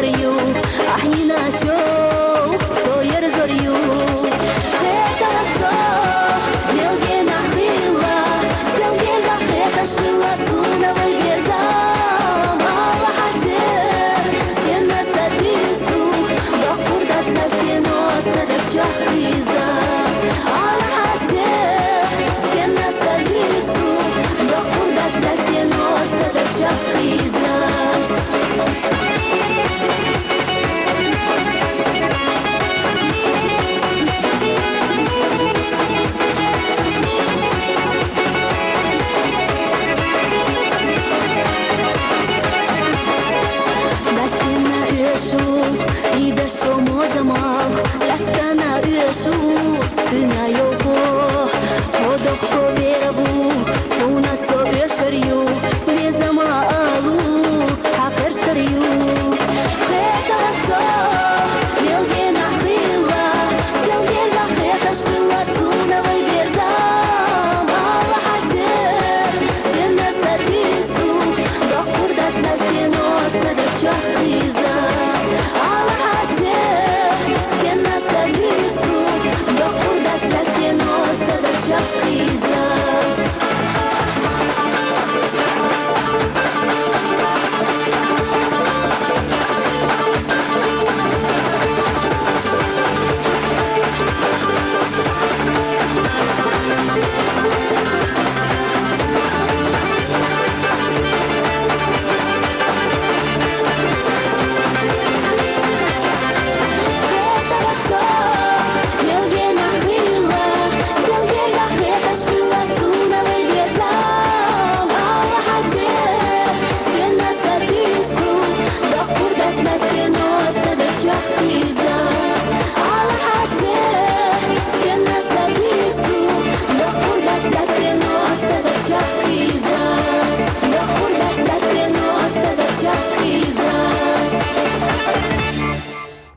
зорью, ахни начал, соер зорью. Хета со, мелге нахила, селге захета шила, сунала веза. Мала хасер, стена садису, бахурда на стену, садак чахриза. Мала хасер, стена садису, бахурда на стену, садак чахриза. И да шо можем ах, лятана уешу, цена